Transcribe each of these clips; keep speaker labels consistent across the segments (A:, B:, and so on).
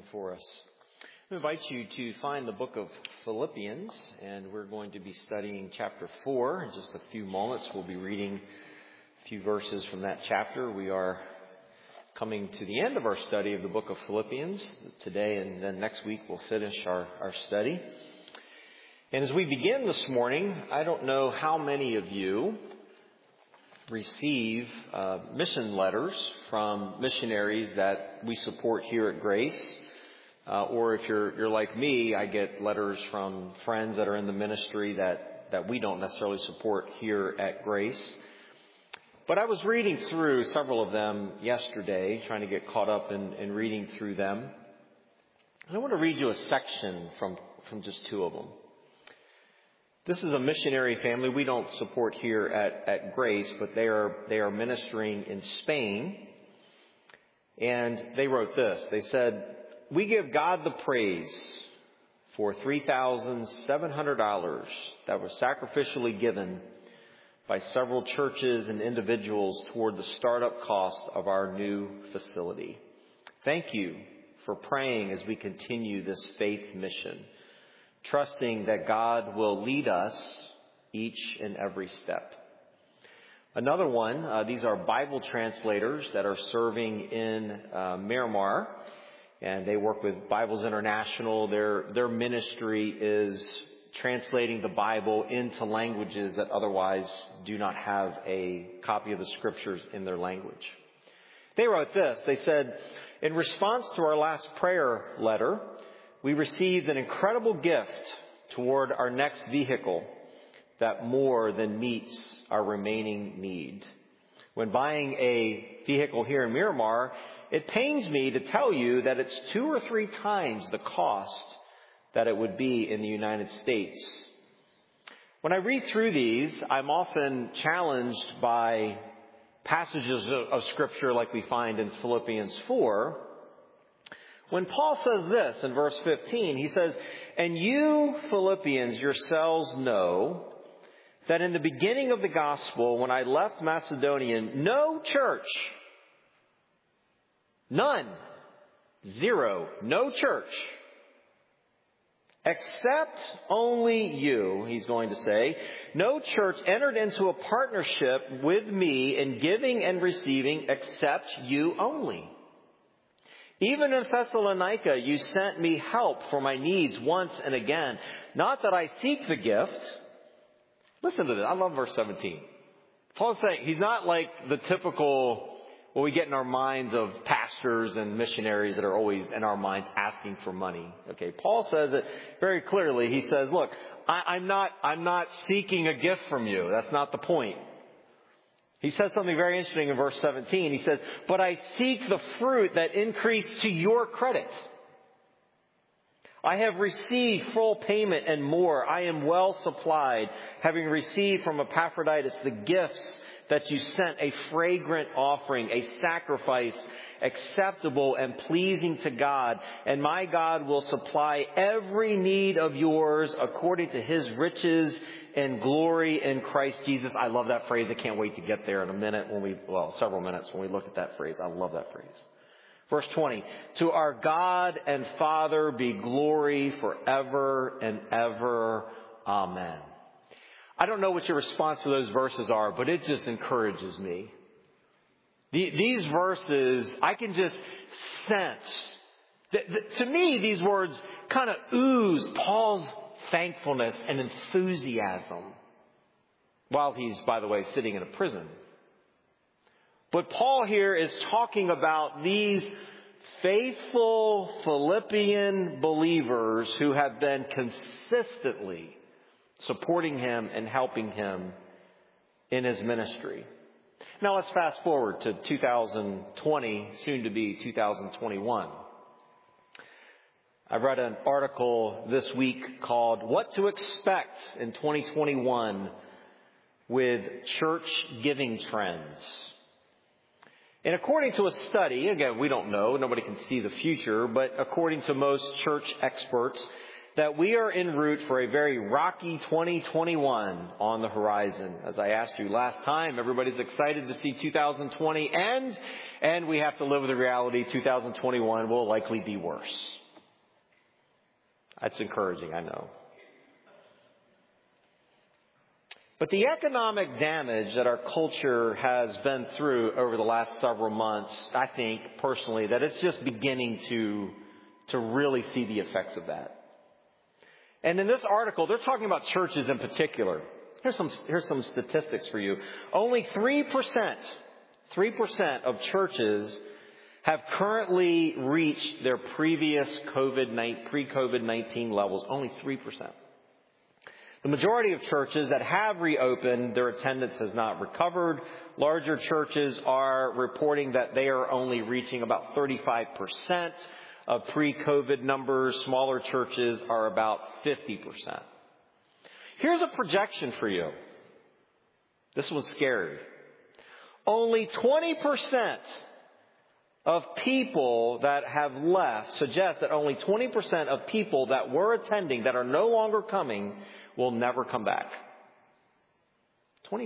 A: morning for us. I invite you to find the book of Philippians, and we're going to be studying chapter 4 in just a few moments. We'll be reading a few verses from that chapter. We are coming to the end of our study of the book of Philippians today, and then next week we'll finish our study. And as we begin this morning, I don't know how many of you receive mission letters from missionaries that we support here at Grace. Or if you're like me, I get letters from friends that are in the ministry that we don't necessarily support here at Grace. But I was reading through several of them yesterday, trying to get caught up in reading through them. And I want to read you a section from just two of them. This is a missionary family we don't support here at Grace, but they are ministering in Spain. And they wrote this. They said, "We give God the praise for $3,700 that was sacrificially given by several churches and individuals toward the startup costs of our new facility. Thank you for praying as we continue this faith mission, trusting that God will lead us each and every step." Another one, these are Bible translators that are serving in Myanmar, and they work with Bibles International. Their ministry is translating the Bible into languages that otherwise do not have a copy of the scriptures in their language. They wrote this. They said, "In response to our last prayer letter, we received an incredible gift toward our next vehicle that more than meets our remaining need. When buying a vehicle here in Myanmar, it pains me to tell you that it's 2 or 3 times the cost that it would be in the United States. When I read through these, I'm often challenged by passages of Scripture like we find in Philippians 4. When Paul says this in verse 15, he says, "And you, Philippians, yourselves know that in the beginning of the gospel, when I left Macedonia, no church, none, 0, no church, except only you," he's going to say, "no church entered into a partnership with me in giving and receiving except you only. Even in Thessalonica, you sent me help for my needs once and again. Not that I seek the gift." Listen to this. I love verse 17. Paul's saying he's not like the typical, what we get in our minds of pastors and missionaries that are always in our minds asking for money. Okay. Paul says it very clearly. He says, look, I'm not seeking a gift from you. That's not the point. He says something very interesting in verse 17. He says, "But I seek the fruit that increased to your credit. I have received full payment and more. I am well supplied, having received from Epaphroditus the gifts that you sent, a fragrant offering, a sacrifice acceptable and pleasing to God. And my God will supply every need of yours according to his riches and glory in Christ Jesus." I love that phrase. I can't wait to get there in a minute several minutes when we look at that phrase. I love that phrase. Verse 20, "To our God and Father be glory forever and ever. Amen." I don't know what your response to those verses are, but it just encourages me. These verses, I can just sense. To me, these words kind of ooze Paul's thankfulness and enthusiasm while he's, by the way, sitting in a prison. But Paul here is talking about these faithful Philippian believers who have been consistently supporting him and helping him in his ministry. Now let's fast forward to 2020, soon to be 2021. I read an article this week called "What to Expect in 2021 with Church Giving Trends." And according to a study, again, we don't know, nobody can see the future, but according to most church experts, that we are en route for a very rocky 2021 on the horizon. As I asked you last time, everybody's excited to see 2020 end, and we have to live with the reality 2021 will likely be worse. That's encouraging, I know. But the economic damage that our culture has been through over the last several months, I think personally that it's just beginning to really see the effects of that. And in this article, they're talking about churches in particular. Here's some statistics for you. Only 3% of churches have currently reached their previous pre-COVID-19 levels. Only 3%. The majority of churches that have reopened, their attendance has not recovered. Larger churches are reporting that they are only reaching about 35% of pre-COVID numbers. Smaller churches are about 50%. Here's a projection for you. This one's scary. Only 20% of people that have left suggest that only 20% of people that were attending that are no longer coming will never come back. 20%.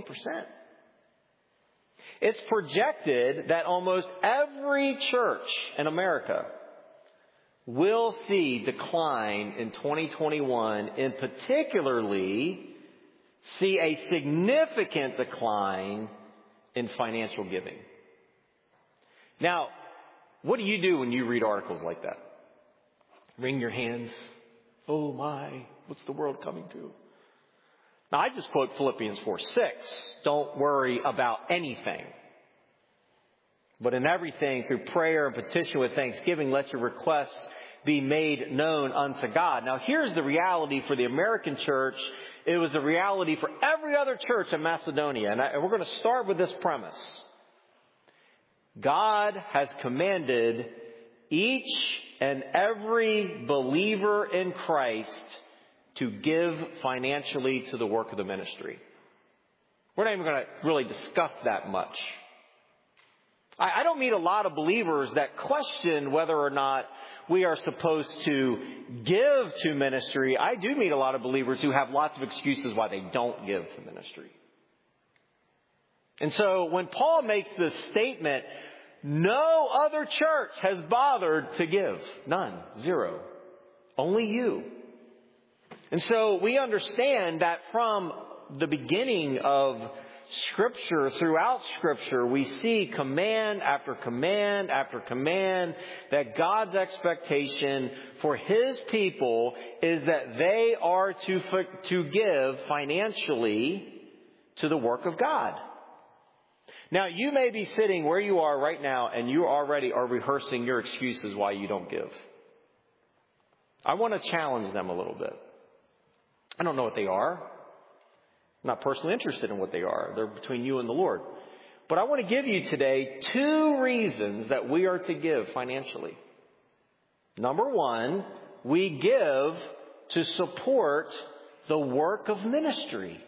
A: It's projected that almost every church in America will see decline in 2021, and particularly see a significant decline in financial giving. Now, what do you do when you read articles like that? Wring your hands. Oh my, what's the world coming to? Now, I just quote Philippians 4:6. Don't worry about anything, but in everything, through prayer and petition with thanksgiving, let your requests be made known unto God. Now, here's the reality for the American church. It was the reality for every other church in Macedonia. And we're going to start with this premise. God has commanded each and every believer in Christ to give financially to the work of the ministry. We're not even going to really discuss that much. I don't meet a lot of believers that question whether or not we are supposed to give to ministry. I do meet a lot of believers who have lots of excuses why they don't give to ministry. And so when Paul makes this statement, no other church has bothered to give. None. Zero. Only you. And so we understand that from the beginning of Scripture, throughout Scripture, we see command after command after command that God's expectation for His people is that they are to give financially to the work of God. Now, you may be sitting where you are right now and you already are rehearsing your excuses why you don't give. I want to challenge them a little bit. I don't know what they are. I'm not personally interested in what they are. They're between you and the Lord. But I want to give you today 2 reasons that we are to give financially. Number 1, we give to support the work of ministry.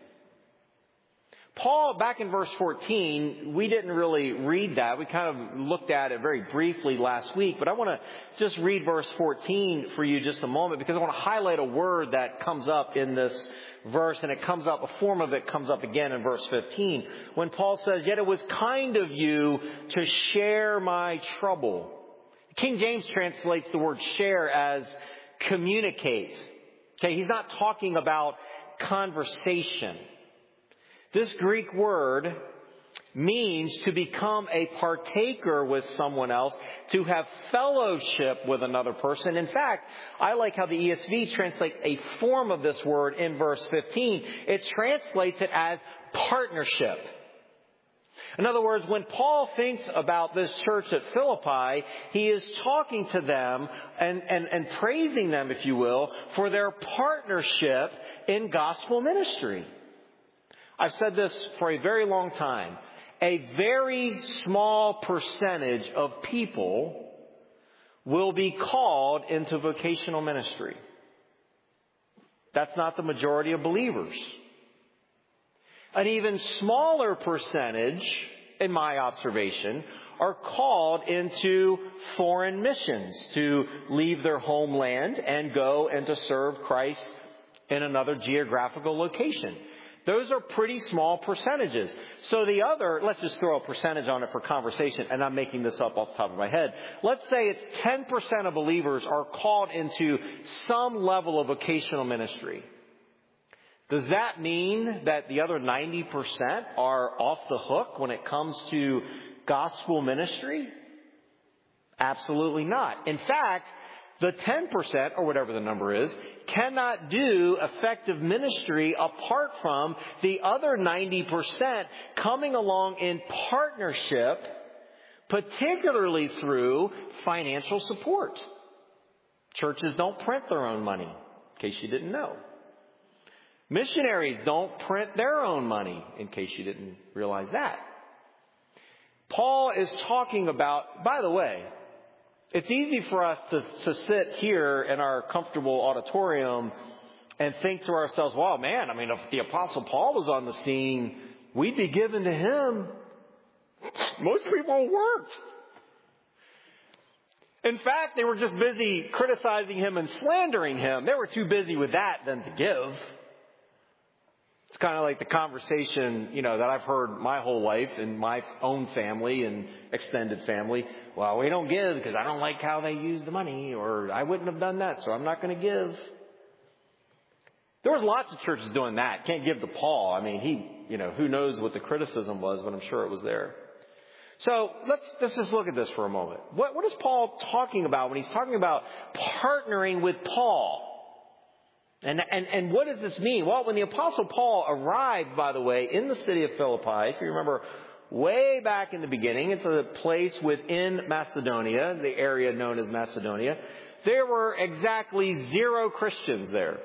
A: Paul, back in verse 14, we didn't really read that. We kind of looked at it very briefly last week. But I want to just read verse 14 for you just a moment, because I want to highlight a word that comes up in this verse, and it comes up, a form of it comes up again in verse 15. When Paul says, "Yet it was kind of you to share my trouble." King James translates the word share as communicate. Okay, he's not talking about conversation. This Greek word means to become a partaker with someone else, to have fellowship with another person. In fact, I like how the ESV translates a form of this word in verse 15. It translates it as partnership. In other words, when Paul thinks about this church at Philippi, he is talking to them and praising them, if you will, for their partnership in gospel ministry. I've said this for a very long time. A very small percentage of people will be called into vocational ministry. That's not the majority of believers. An even smaller percentage, in my observation, are called into foreign missions to leave their homeland and go and to serve Christ in another geographical location. Those are pretty small percentages. So the other, let's just throw a percentage on it for conversation, and I'm making this up off the top of my head. Let's say it's 10% of believers are called into some level of vocational ministry. Does that mean that the other 90% are off the hook when it comes to gospel ministry? Absolutely not. In fact, the 10%, or whatever the number is, cannot do effective ministry apart from the other 90% coming along in partnership, particularly through financial support. Churches don't print their own money, in case you didn't know. Missionaries don't print their own money, in case you didn't realize that. Paul is talking about, by the way, it's easy for us to sit here in our comfortable auditorium and think to ourselves, wow, man, I mean, if the Apostle Paul was on the scene, we'd be given to him. Most people weren't. In fact, they were just busy criticizing him and slandering him. They were too busy with that than to give. It's kind of like the conversation, that I've heard my whole life in my own family and extended family. Well, we don't give because I don't like how they use the money, or I wouldn't have done that, so I'm not going to give. There was lots of churches doing that. Can't give to Paul. I mean, he, who knows what the criticism was, but I'm sure it was there. So let's just look at this for a moment. What is Paul talking about when he's talking about partnering with Paul? And what does this mean? Well, when the Apostle Paul arrived, by the way, in the city of Philippi, if you remember way back in the beginning, it's a place within Macedonia, the area known as Macedonia. There were exactly 0 Christians there.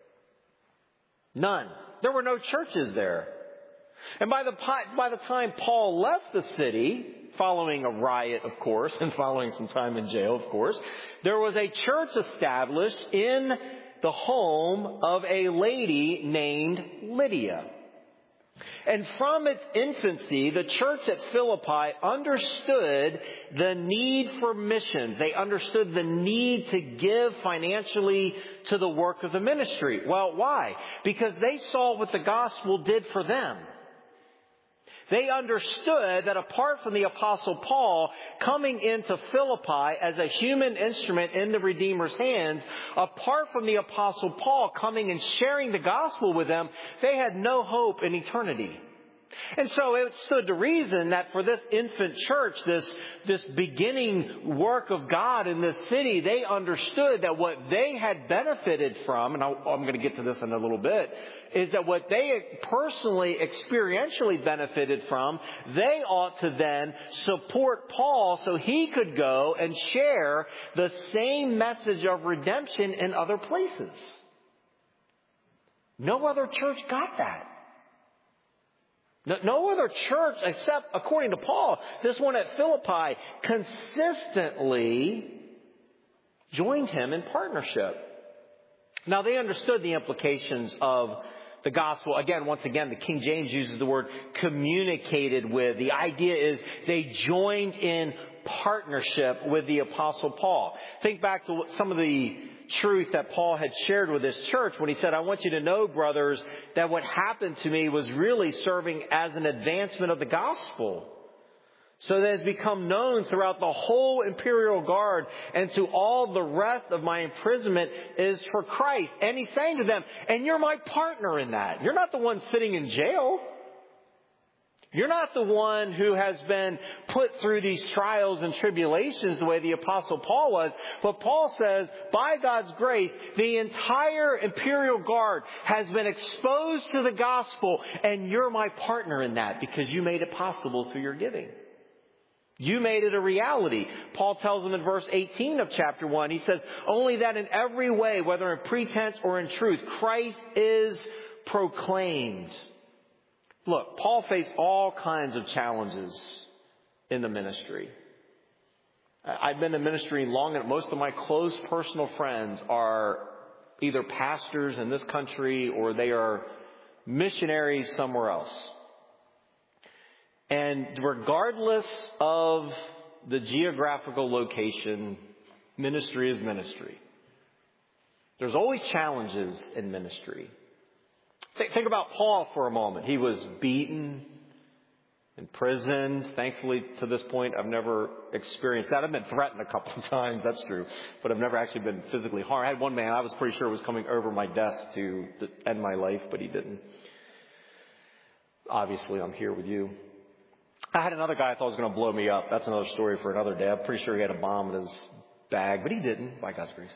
A: None. There were no churches there. And by the time Paul left the city, following a riot, of course, and following some time in jail, of course, there was a church established in the home of a lady named Lydia. And from its infancy, the church at Philippi understood the need for missions. They understood the need to give financially to the work of the ministry. Well, why? Because they saw what the gospel did for them. They understood that apart from the Apostle Paul coming into Philippi as a human instrument in the Redeemer's hands, apart from the Apostle Paul coming and sharing the gospel with them, they had no hope in eternity. And so it stood to reason that for this infant church, this beginning work of God in this city, they understood that what they had benefited from, and I'm going to get to this in a little bit, is that what they personally, experientially benefited from, they ought to then support Paul so he could go and share the same message of redemption in other places. No other church got that. No other church, except, according to Paul, this one at Philippi, consistently joined him in partnership. Now, they understood the implications of the gospel. Once again, the King James uses the word communicated with. The idea is they joined in partnership with the Apostle Paul. Think back to some of the truth that Paul had shared with this church when he said, I want you to know, brothers, that what happened to me was really serving as an advancement of the gospel. So that has become known throughout the whole imperial guard and to all the rest of my imprisonment is for Christ. And he's saying to them, and you're my partner in that. You're not the one sitting in jail. You're not the one who has been put through these trials and tribulations the way the Apostle Paul was. But Paul says, by God's grace, the entire imperial guard has been exposed to the gospel, and you're my partner in that because you made it possible through your giving. You made it a reality. Paul tells them in verse 18 of chapter 1, he says, only that in every way, whether in pretense or in truth, Christ is proclaimed. Look, Paul faced all kinds of challenges in the ministry. I've been in ministry long enough. Most of my close personal friends are either pastors in this country or they are missionaries somewhere else. And regardless of the geographical location, ministry is ministry. There's always challenges in ministry. Think about Paul for a moment. He was beaten, imprisoned. Thankfully, to this point, I've never experienced that. I've been threatened a couple of times, that's true. But I've never actually been physically harmed. I had one man I was pretty sure was coming over my desk to end my life, but he didn't. Obviously, I'm here with you. I had another guy I thought was going to blow me up. That's another story for another day. I'm pretty sure he had a bomb in his bag, but he didn't, by God's grace.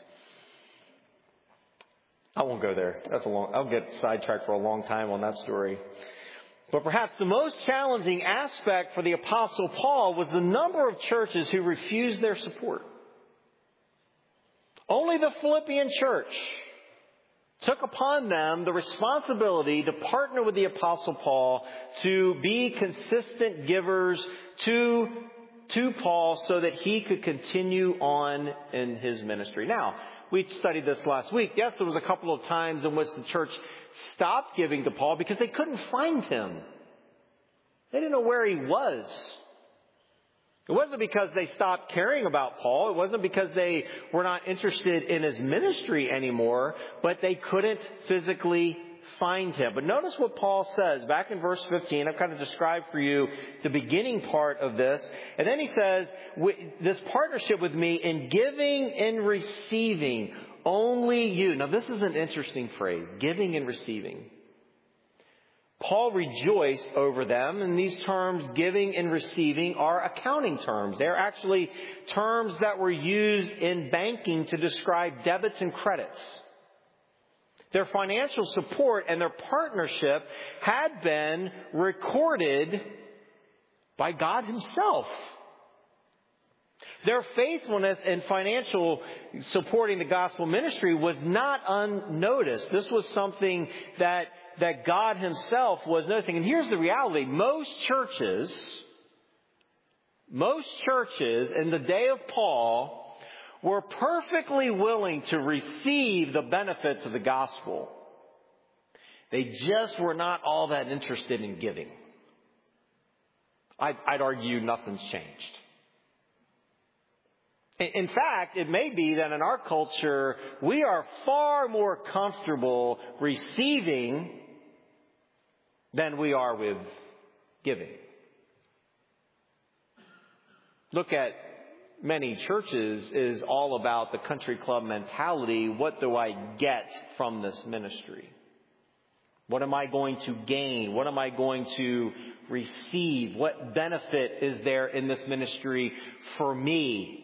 A: I won't go there. I'll get sidetracked for a long time on that story. But perhaps the most challenging aspect for the Apostle Paul was the number of churches who refused their support. Only the Philippian church took upon them the responsibility to partner with the Apostle Paul to be consistent givers to Paul so that he could continue on in his ministry. Now, we studied this last week. Yes, there was a couple of times in which the church stopped giving to Paul because they couldn't find him. They didn't know where he was. It wasn't because they stopped caring about Paul. It wasn't because they were not interested in his ministry anymore, but they couldn't physically find him. But notice what Paul says back in verse 15. I've kind of described for you the beginning part of this. And then he says, this partnership with me in giving and receiving, only you. Now this is an interesting phrase, giving and receiving. Paul rejoiced over them, and these terms, giving and receiving, are accounting terms. They're actually terms that were used in banking to describe debits and credits. Their financial support and their partnership had been recorded by God Himself. Their faithfulness in financial supporting the gospel ministry was not unnoticed. This was something that God Himself was noticing. And here's the reality. Most churches in the day of Paul were perfectly willing to receive the benefits of the gospel. They just were not all that interested in giving. I'd argue nothing's changed. In fact, it may be that in our culture, we are far more comfortable receiving than we are with giving. Look at many churches is all about the country club mentality. What do I get from this ministry? What am I going to gain? What am I going to receive? What benefit is there in this ministry for me?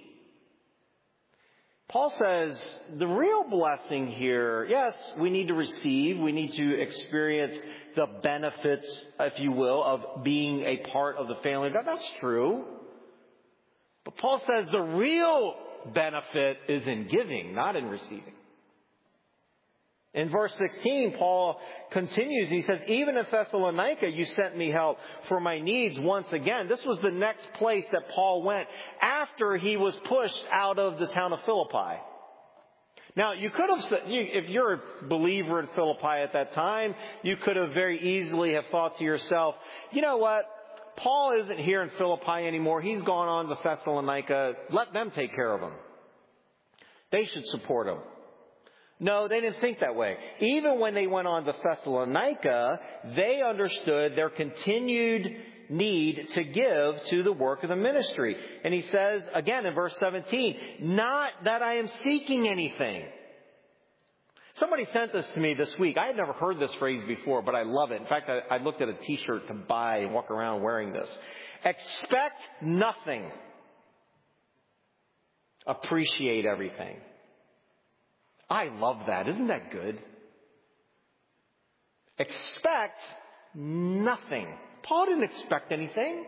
A: Paul says the real blessing here, yes, we need to receive. We need to experience the benefits, if you will, of being a part of the family. That's true. But Paul says the real benefit is in giving, not in receiving. In verse 16, Paul continues. He says, even in Thessalonica, you sent me help for my needs once again. This was the next place that Paul went after he was pushed out of the town of Philippi. Now, you could have said, if you're a believer in Philippi at that time, you could have very easily have thought to yourself, you know what? Paul isn't here in Philippi anymore. He's gone on to Thessalonica. Let them take care of him. They should support him. No, they didn't think that way. Even when they went on to Thessalonica, they understood their continued need to give to the work of the ministry. And he says, again in verse 17, not that I am seeking anything. Somebody sent this to me this week. I had never heard this phrase before, but I love it. In fact, I looked at a t-shirt to buy and walk around wearing this. Expect nothing. Appreciate everything. I love that. Isn't that good? Expect nothing. Paul didn't expect anything.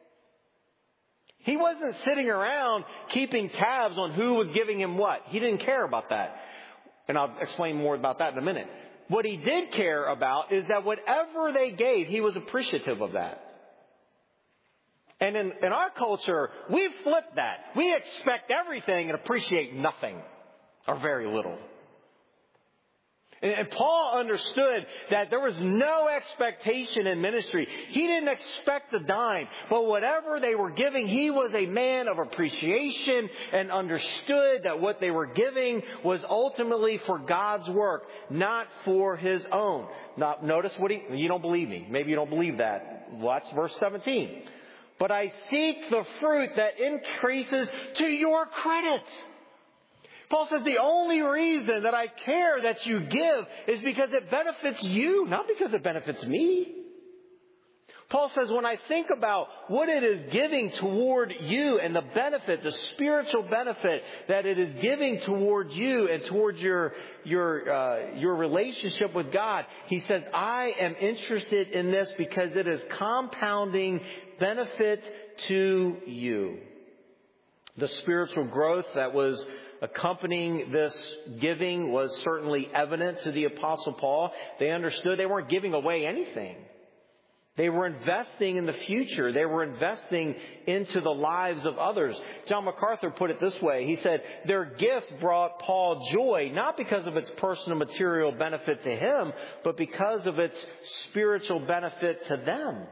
A: He wasn't sitting around keeping tabs on who was giving him what. He didn't care about that. And I'll explain more about that in a minute. What he did care about is that whatever they gave, he was appreciative of that. And in our culture, we've flipped that. We expect everything and appreciate nothing or very little. And Paul understood that there was no expectation in ministry. He didn't expect a dime. But whatever they were giving, he was a man of appreciation and understood that what they were giving was ultimately for God's work, not for his own. Now, notice you don't believe me. Maybe you don't believe that. Watch verse 17. But I seek the fruit that increases to your credit. Paul says the only reason that I care that you give is because it benefits you, not because it benefits me. Paul says when I think about what it is giving toward you and the benefit, the spiritual benefit that it is giving toward you and towards your relationship with God, he says, I am interested in this because it is compounding benefit to you. The spiritual growth that was accompanying this giving was certainly evident to the Apostle Paul. They understood they weren't giving away anything. They were investing in the future. They were investing into the lives of others. John MacArthur put it this way. He said, their gift brought Paul joy, not because of its personal material benefit to him, but because of its spiritual benefit to them.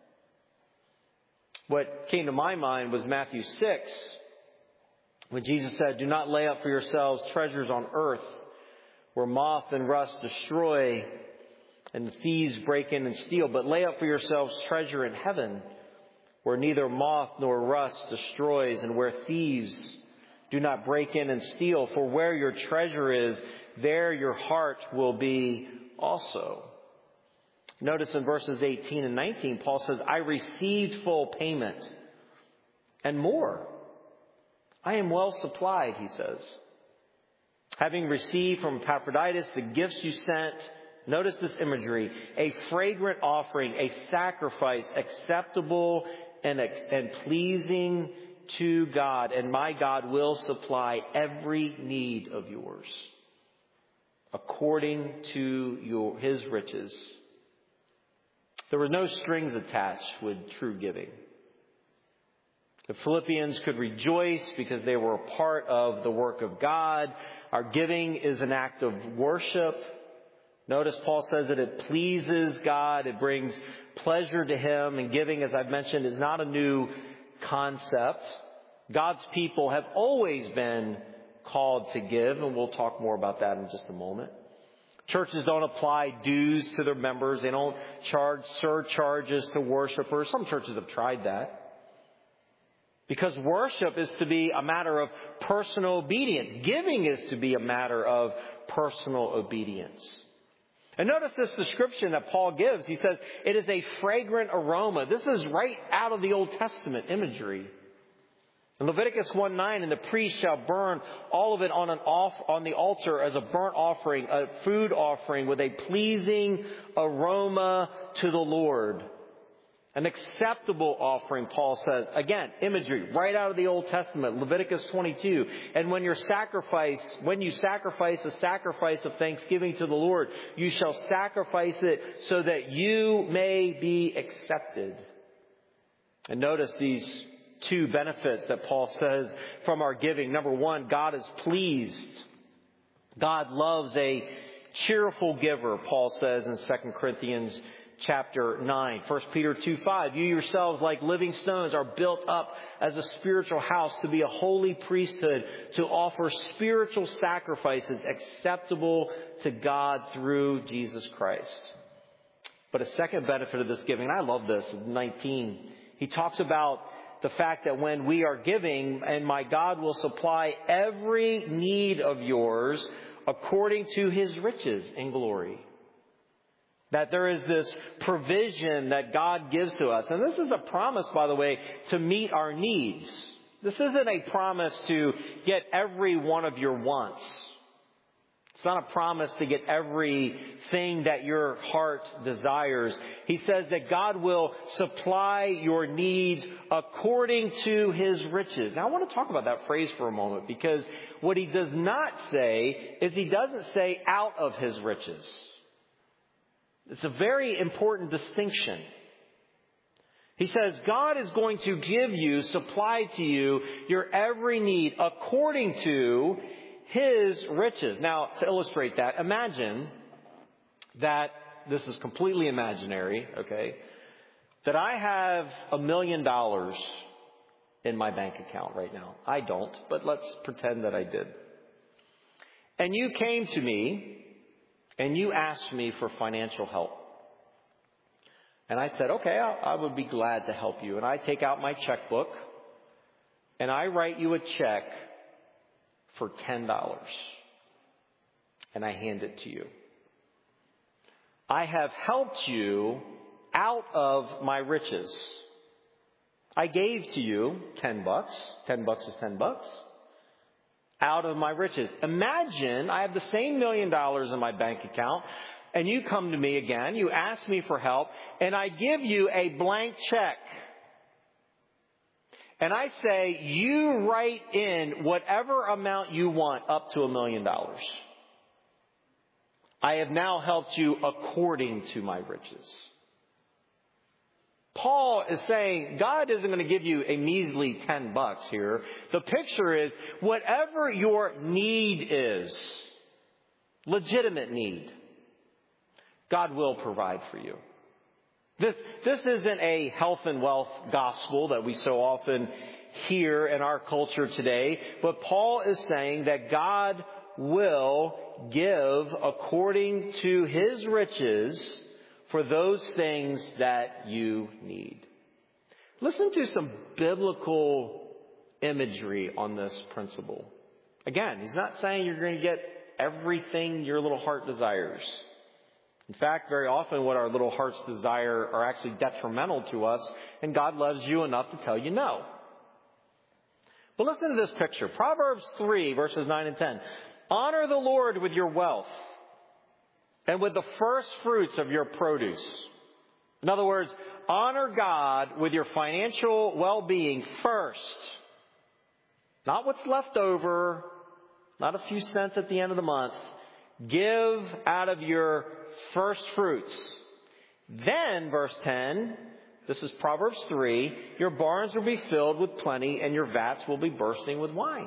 A: What came to my mind was Matthew 6. When Jesus said, do not lay up for yourselves treasures on earth where moth and rust destroy and the thieves break in and steal, but lay up for yourselves treasure in heaven where neither moth nor rust destroys and where thieves do not break in and steal. For where your treasure is, there your heart will be also. Notice in verses 18 and 19, Paul says, I received full payment and more. I am well supplied, he says. Having received from Epaphroditus the gifts you sent, notice this imagery, a fragrant offering, a sacrifice acceptable and his to God, and my God will supply every need of yours according to his riches. There were no strings attached with true giving. The Philippians could rejoice because they were a part of the work of God. Our giving is an act of worship. Notice Paul says that it pleases God. It brings pleasure to him. And giving, as I've mentioned, is not a new concept. God's people have always been called to give, and we'll talk more about that in just a moment. Churches don't apply dues to their members. They don't charge surcharges to worshipers. Some churches have tried that. Because worship is to be a matter of personal obedience. Giving is to be a matter of personal obedience. And notice this description that Paul gives. He says, it is a fragrant aroma. This is right out of the Old Testament imagery. In Leviticus 1:9, and the priest shall burn all of it on the altar as a burnt offering, a food offering with a pleasing aroma to the Lord. An acceptable offering, Paul says. Again, imagery right out of the Old Testament, Leviticus 22. And when you sacrifice a sacrifice of thanksgiving to the Lord, you shall sacrifice it so that you may be accepted. And notice these two benefits that Paul says from our giving. Number one, God is pleased. God loves a cheerful giver, Paul says in 2 Corinthians chapter 9. 1 Peter 2:5, you yourselves like living stones are built up as a spiritual house to be a holy priesthood, to offer spiritual sacrifices acceptable to God through Jesus Christ. But a second benefit of this giving, and I love this, 19, he talks about the fact that when we are giving, and my God will supply every need of yours according to his riches in glory. That there is this provision that God gives to us. And this is a promise, by the way, to meet our needs. This isn't a promise to get every one of your wants. It's not a promise to get everything that your heart desires. He says that God will supply your needs according to his riches. Now, I want to talk about that phrase for a moment, because what he does not say is he doesn't say out of his riches. It's a very important distinction. He says God is going to give you, supply to you, your every need according to his riches. Now, to illustrate that, imagine that this is completely imaginary, okay, that I have $1 million in my bank account right now. I don't, but let's pretend that I did. And you came to me and you asked me for financial help. And I said, okay, I would be glad to help you. And I take out my checkbook and I write you a check for $10. And I hand it to you. I have helped you out of my riches. I gave to you $10. $10 is $10. Out of my riches. Imagine I have the same $1 million in my bank account, and you come to me again, you ask me for help, and I give you a blank check. And I say, you write in whatever amount you want up to $1 million. I have now helped you according to my riches. Paul is saying God isn't going to give you a measly $10 here. The picture is whatever your need is, legitimate need, God will provide for you. This isn't a health and wealth gospel that we so often hear in our culture today, but Paul is saying that God will give according to his riches for those things that you need. Listen to some biblical imagery on this principle. Again, he's not saying you're going to get everything your little heart desires. In fact, very often what our little hearts desire are actually detrimental to us, and God loves you enough to tell you no. But listen to this picture. Proverbs 3, verses 9 and 10. Honor the Lord with your wealth and with the first fruits of your produce. In other words, honor God with your financial well-being first. Not what's left over, not a few cents at the end of the month. Give out of your first fruits. Then, verse 10, this is Proverbs 3, your barns will be filled with plenty and your vats will be bursting with wine.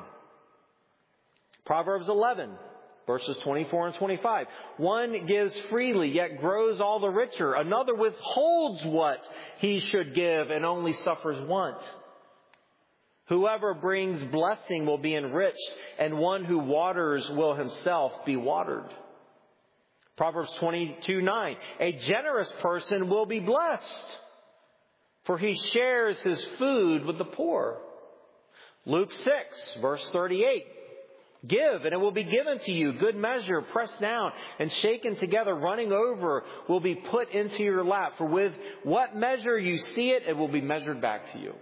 A: Proverbs 11, verses 24 and 25. One gives freely, yet grows all the richer. Another withholds what he should give and only suffers want. Whoever brings blessing will be enriched, and one who waters will himself be watered. Proverbs 22:9. A generous person will be blessed, for he shares his food with the poor. Luke 6, verse 38. Give, and it will be given to you. Good measure, pressed down and shaken together, running over, will be put into your lap. For with what measure you see it, it will be measured back to you.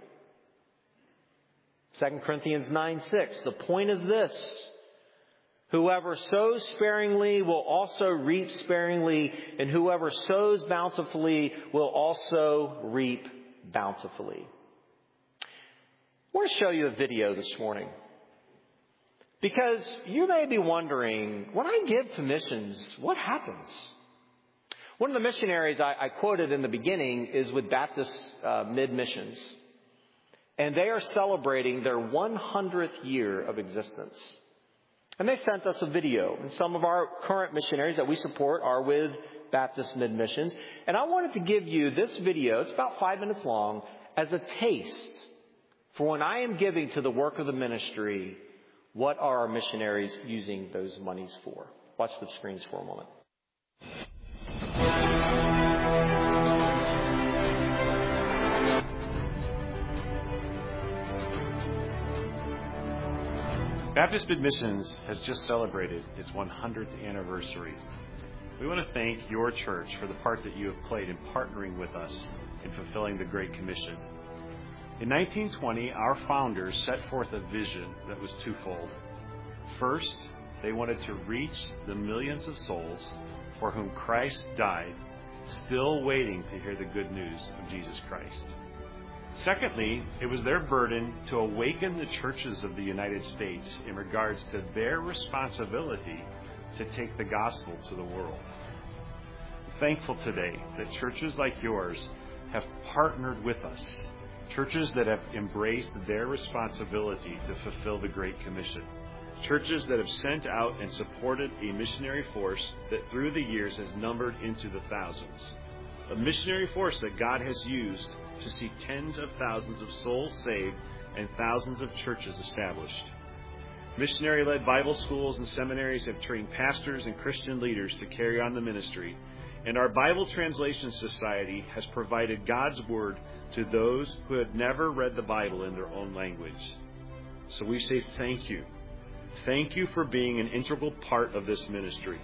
A: 2 Corinthians 9:6. The point is this. Whoever sows sparingly will also reap sparingly, and whoever sows bountifully will also reap bountifully. I want to show you a video this morning. Because you may be wondering, when I give to missions, what happens? One of the missionaries I quoted in the beginning is with Baptist Mid-Missions. And they are celebrating their 100th year of existence. And they sent us a video. And some of our current missionaries that we support are with Baptist Mid-Missions. And I wanted to give you this video, it's about 5 minutes long, as a taste for when I am giving to the work of the ministry. What are our missionaries using those monies for? Watch the screens for a moment.
B: Baptist Mid-Missions has just celebrated its 100th anniversary. We want to thank your church for the part that you have played in partnering with us in fulfilling the Great Commission. In 1920, our founders set forth a vision that was twofold. First, they wanted to reach the millions of souls for whom Christ died, still waiting to hear the good news of Jesus Christ. Secondly, it was their burden to awaken the churches of the United States in regards to their responsibility to take the gospel to the world. I'm thankful today that churches like yours have partnered with us. Churches that have embraced their responsibility to fulfill the Great Commission. churches that have sent out and supported a missionary force that through the years has numbered into the thousands. A missionary force that God has used to see tens of thousands of souls saved and thousands of churches established. Missionary-led Bible schools and seminaries have trained pastors and Christian leaders to carry on the ministry, and our Bible Translation Society has provided God's Word to those who have never read the Bible in their own language. So we say thank you. Thank you for being an integral part of this ministry.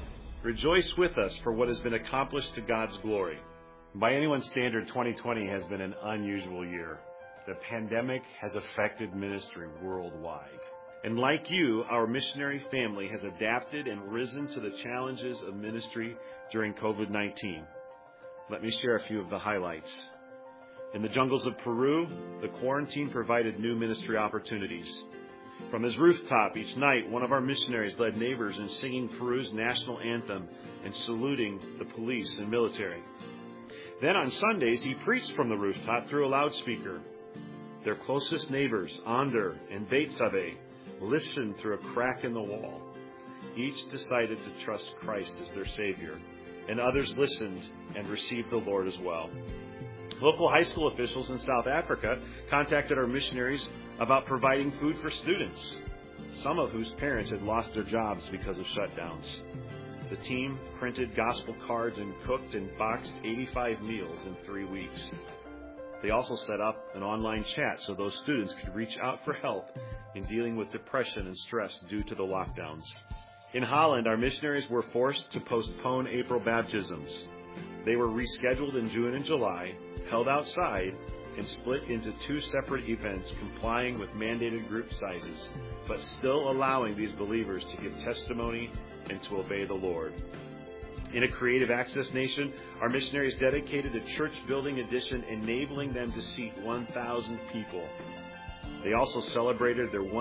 B: Rejoice with us for what has been accomplished to God's glory. By anyone's standard, 2020 has been an unusual year. The pandemic has affected ministry worldwide. And like you, our missionary family has adapted and risen to the challenges of ministry during COVID-19. Let me share a few of the highlights. In the jungles of Peru, the quarantine provided new ministry opportunities. From his rooftop each night, one of our missionaries led neighbors in singing Peru's national anthem and saluting the police and military. Then on Sundays, he preached from the rooftop through a loudspeaker. Their closest neighbors, Ander and Betsabe, listened through a crack in the wall. Each decided to trust Christ as their Savior, and others listened and received the Lord as well. Local high school officials in South Africa contacted our missionaries about providing food for students, some of whose parents had lost their jobs because of shutdowns. The team printed gospel cards and cooked and boxed 85 meals in 3 weeks. They also set up an online chat so those students could reach out for help in dealing with depression and stress due to the lockdowns. In Holland, our missionaries were forced to postpone April baptisms. They were rescheduled in June and July, held outside, and split into 2 separate events complying with mandated group sizes, but still allowing these believers to give testimony and to obey the Lord. In a Creative Access nation, our missionaries dedicated a church building addition, enabling them to seat 1,000 people. They also celebrated their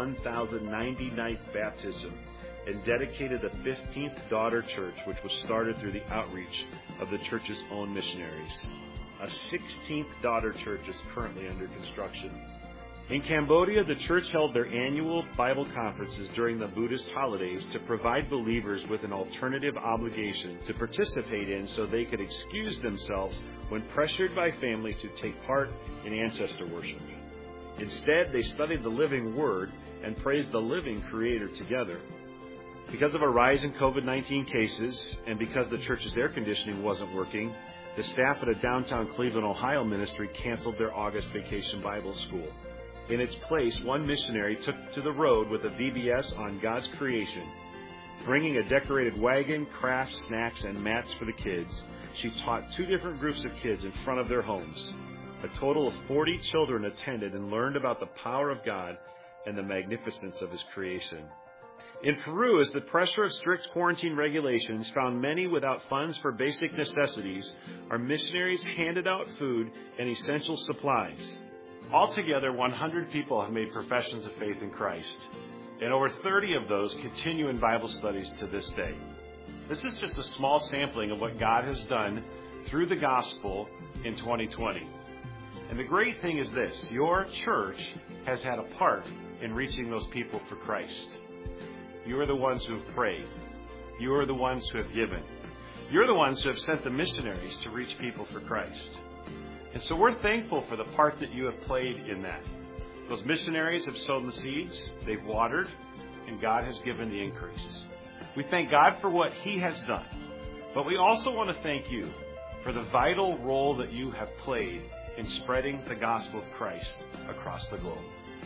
B: 1,099th baptism and dedicated the 15th daughter church, which was started through the outreach of the church's own missionaries. A 16th daughter church is currently under construction. In Cambodia, the church held their annual Bible conferences during the Buddhist holidays to provide believers with an alternative obligation to participate in so they could excuse themselves when pressured by family to take part in ancestor worship. Instead, they studied the living Word and praised the living Creator together. Because of a rise in COVID-19 cases and because the church's air conditioning wasn't working, the staff at a downtown Cleveland, Ohio ministry canceled their August vacation Bible school. In its place, one missionary took to the road with a VBS on God's creation. Bringing a decorated wagon, crafts, snacks, and mats for the kids, she taught 2 different groups of kids in front of their homes. A total of 40 children attended and learned about the power of God and the magnificence of His creation. In Peru, as the pressure of strict quarantine regulations found many without funds for basic necessities, our missionaries handed out food and essential supplies. Altogether, 100 people have made professions of faith in Christ, and over 30 of those continue in Bible studies to this day. This is just a small sampling of what God has done through the gospel in 2020. And the great thing is this: your church has had a part in reaching those people for Christ. You are the ones who have prayed. You are the ones who have given. You're the ones who have sent the missionaries to reach people for Christ. And so we're thankful for the part that you have played in that. Those missionaries have sown the seeds, they've watered, and God has given the increase. We thank God for what He has done. But we also want to thank you for the vital role that you have played in spreading the gospel of Christ across the globe.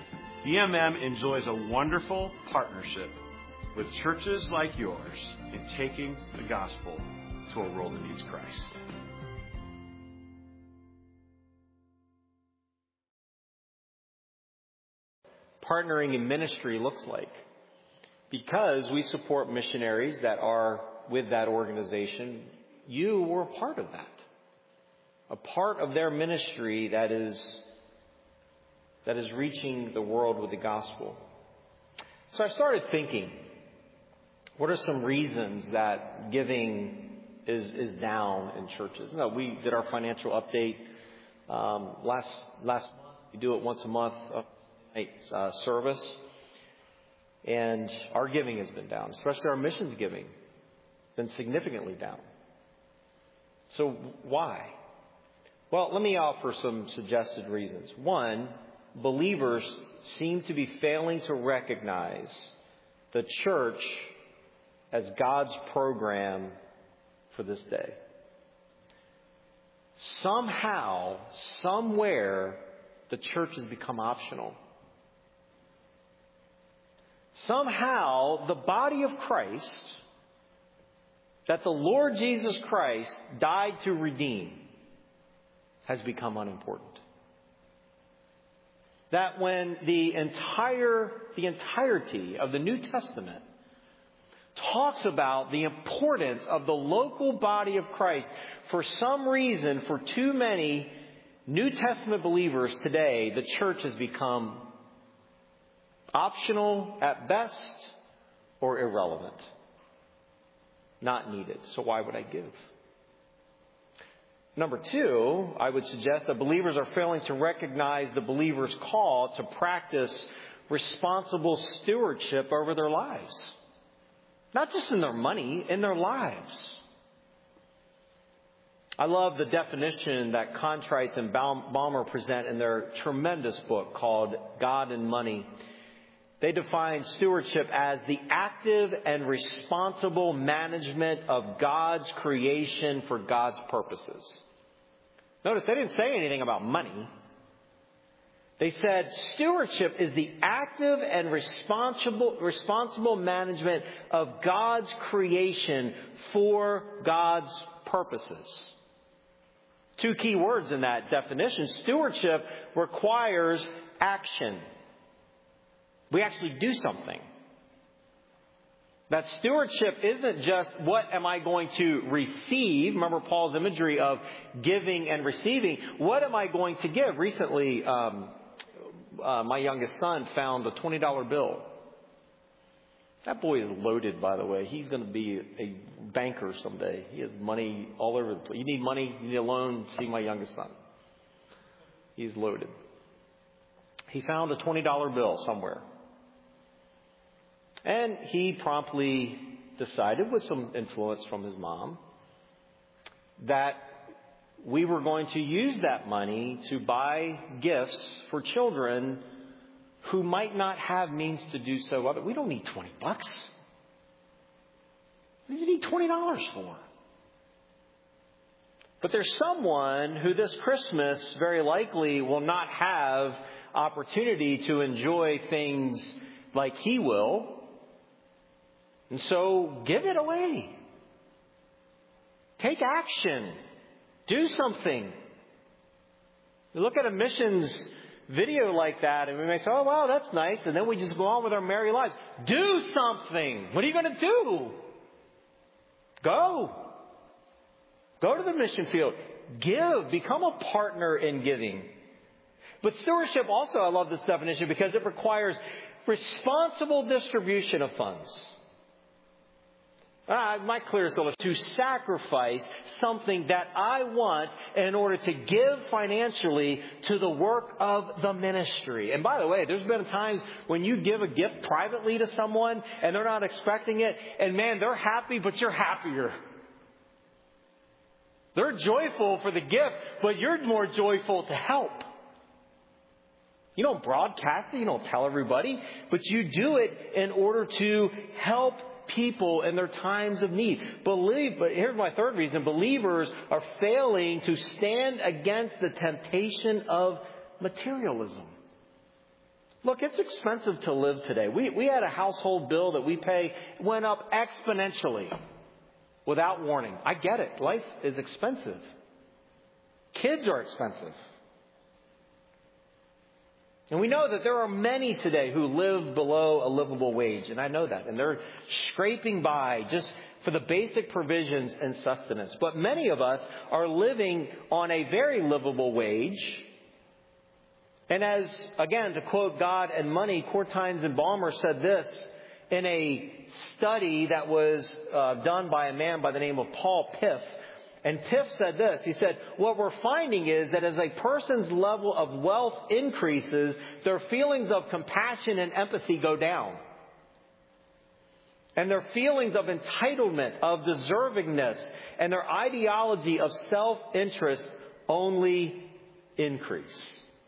B: EMM enjoys a wonderful partnership with churches like yours in taking the gospel to a world that needs Christ.
A: Partnering in ministry looks like. Because we support missionaries that are with that organization, you were a part of that. A part of their ministry that is reaching the world with the gospel. So I started thinking, what are some reasons that giving is down in churches? No, we did our financial update last month. We do it once a month, service. And our giving has been down, especially our missions giving, been significantly down. So why? Well, let me offer some suggested reasons. One, believers seem to be failing to recognize the church as God's program for this day. Somehow, somewhere, the church has become optional. Somehow, the body of Christ that the Lord Jesus Christ died to redeem has become unimportant. That when the entirety of the New Testament talks about the importance of the local body of Christ, for some reason, for too many New Testament believers today, the church has become optional at best or irrelevant. Not needed. So why would I give? Number two, I would suggest that believers are failing to recognize the believer's call to practice responsible stewardship over their lives. Not just in their money, in their lives. I love the definition that Contrites and Balmer present in their tremendous book called God and Money. They define stewardship as the active and responsible management of God's creation for God's purposes. Notice they didn't say anything about money. They said stewardship is the active and responsible management of God's creation for God's purposes. Two key words in that definition. Stewardship requires action. We actually do something. That stewardship isn't just what am I going to receive. Remember Paul's imagery of giving and receiving. What am I going to give? Recently, my youngest son found a $20 bill. That boy is loaded, by the way. He's going to be a banker someday. He has money all over the place. You need money, you need a loan, see my youngest son. He's loaded. He found a $20 bill somewhere. And he promptly decided, with some influence from his mom, that we were going to use that money to buy gifts for children who might not have means to do so. We don't need $20. What do you need $20 for? But there's someone who this Christmas very likely will not have opportunity to enjoy things like he will. And so give it away. Take action. Do something. You look at a missions video like that and we may say, oh, wow, that's nice. And then we just go on with our merry lives. Do something. What are you going to do? Go. Go to the mission field. Give. Become a partner in giving. But stewardship also, I love this definition because it requires responsible distribution of funds. My clearest goal is to sacrifice something that I want in order to give financially to the work of the ministry. And by the way, there's been times when you give a gift privately to someone and they're not expecting it. And man, they're happy, but you're happier. They're joyful for the gift, but you're more joyful to help. You don't broadcast it. You don't tell everybody. But you do it in order to help people in their times of need. But here's my third reason. Believers are failing to stand against the temptation of materialism. Look, it's expensive to live today. We had a household bill that we pay went up exponentially without warning. I get it. Life is expensive. Kids are expensive. And we know that there are many today who live below a livable wage. And I know that. And they're scraping by just for the basic provisions and sustenance. But many of us are living on a very livable wage. And as, again, to quote God and Money, Courtines and Balmer said this in a study that was done by a man by the name of Paul Piff. And Piff said this. He said, what we're finding is that as a person's level of wealth increases, their feelings of compassion and empathy go down. And their feelings of entitlement, of deservingness, and their ideology of self-interest only increase.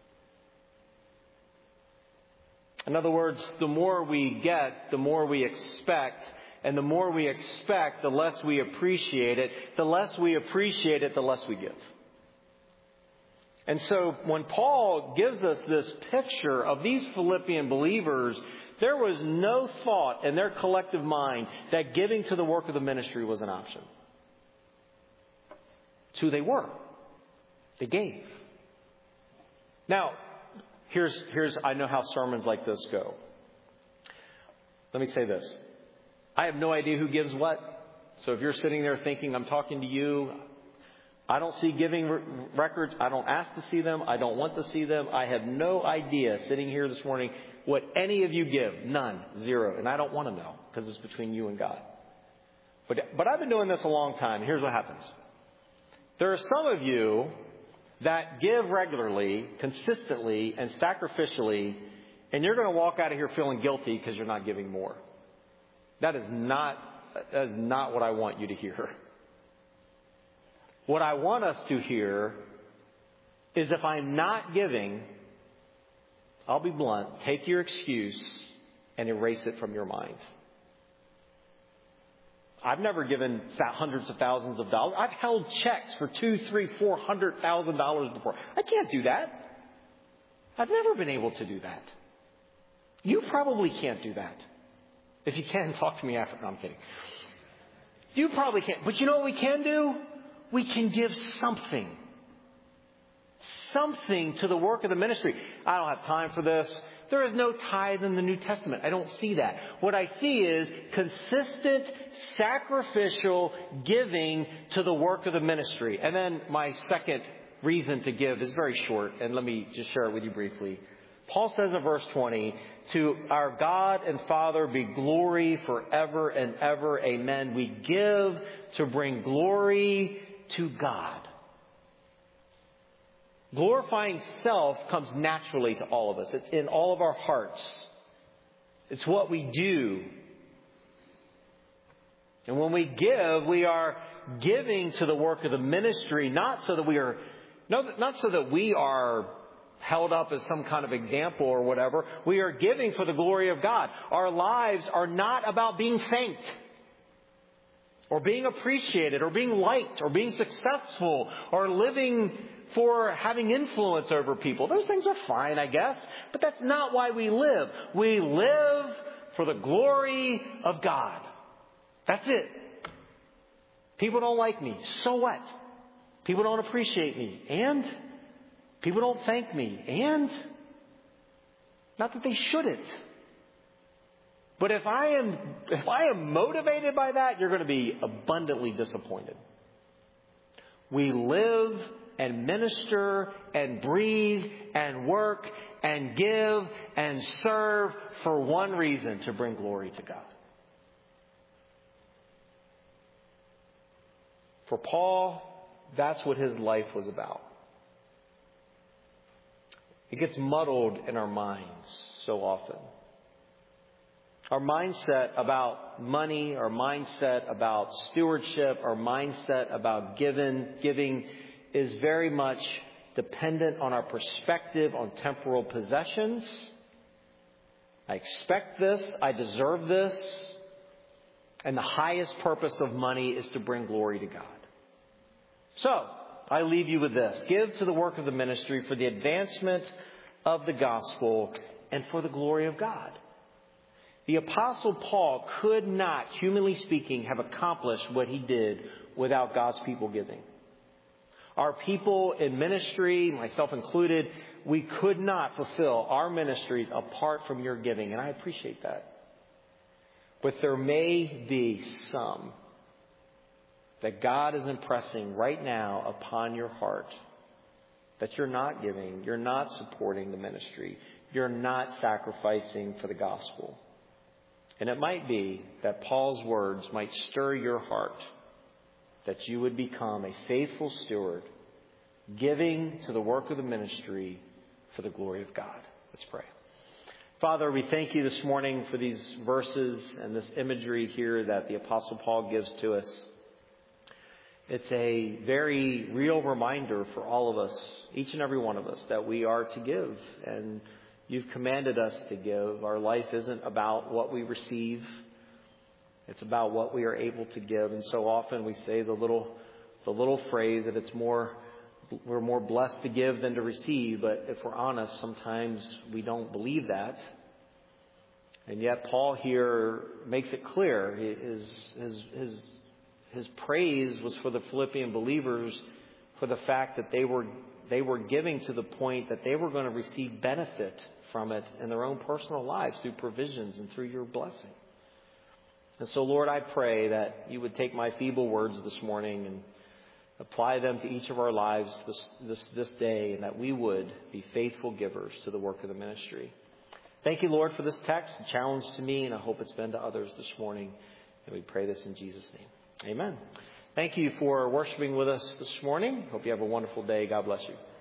A: In other words, the more we get, the more we expect. And the more we expect, the less we appreciate it. The less we appreciate it, the less we give. And so when Paul gives us this picture of these Philippian believers, there was no thought in their collective mind that giving to the work of the ministry was an option. It's who they were. They gave. Now, here's I know how sermons like this go. Let me say this. I have no idea who gives what. So if you're sitting there thinking I'm talking to you, I don't see giving records. I don't ask to see them. I don't want to see them. I have no idea sitting here this morning what any of you give. None. Zero. And I don't want to know because it's between you and God. But I've been doing this a long time. Here's what happens. There are some of you that give regularly, consistently, and sacrificially, and you're going to walk out of here feeling guilty because you're not giving more. That is not what I want you to hear. What I want us to hear is if I'm not giving, I'll be blunt, take your excuse and erase it from your mind. I've never given hundreds of thousands of dollars. I've held checks for $200,000, $300,000, $400,000 before. I can't do that. I've never been able to do that. You probably can't do that. If you can, talk to me after. No, I'm kidding. You probably can't. But you know what we can do? We can give something. Something to the work of the ministry. I don't have time for this. There is no tithe in the New Testament. I don't see that. What I see is consistent, sacrificial giving to the work of the ministry. And then my second reason to give is very short, and let me just share it with you briefly. Paul says in verse 20, to our God and Father be glory forever and ever. Amen. We give to bring glory to God. Glorifying self comes naturally to all of us. It's in all of our hearts. It's what we do. And when we give, we are giving to the work of the ministry, not so that we are held up as some kind of example or whatever. We are giving for the glory of God. Our lives are not about being thanked or being appreciated or being liked or being successful or living for having influence over people. Those things are fine, I guess, but that's not why we live. We live for the glory of God. That's it. People don't like me. So what? People don't appreciate me. And people don't thank me. And not that they shouldn't. But if I am motivated by that, you're going to be abundantly disappointed. We live and minister and breathe and work and give and serve for one reason, to bring glory to God. For Paul, that's what his life was about. It gets muddled in our minds so often. Our mindset about money, our mindset about stewardship, our mindset about giving is very much dependent on our perspective on temporal possessions. I expect this. I deserve this. And the highest purpose of money is to bring glory to God. So, I leave you with this. Give to the work of the ministry for the advancement of the gospel and for the glory of God. The Apostle Paul could not, humanly speaking, have accomplished what he did without God's people giving. Our people in ministry, myself included, we could not fulfill our ministries apart from your giving, and I appreciate that. But there may be some that God is impressing right now upon your heart that you're not giving, you're not supporting the ministry, you're not sacrificing for the gospel. And it might be that Paul's words might stir your heart, that you would become a faithful steward, giving to the work of the ministry for the glory of God. Let's pray. Father, we thank you this morning for these verses and this imagery here that the Apostle Paul gives to us. It's a very real reminder for all of us, each and every one of us, that we are to give. And you've commanded us to give. Our life isn't about what we receive. It's about what we are able to give. And so often we say the little phrase that we're more blessed to give than to receive. But if we're honest, sometimes we don't believe that. And yet Paul here makes it clear. His praise was for the Philippian believers for the fact that they were giving to the point that they were going to receive benefit from it in their own personal lives through provisions and through your blessing. And so, Lord, I pray that you would take my feeble words this morning and apply them to each of our lives this day, and that we would be faithful givers to the work of the ministry. Thank you, Lord, for this text, a challenge to me, and I hope it's been to others this morning. And we pray this in Jesus' name. Amen. Thank you for worshiping with us this morning. Hope you have a wonderful day. God bless you.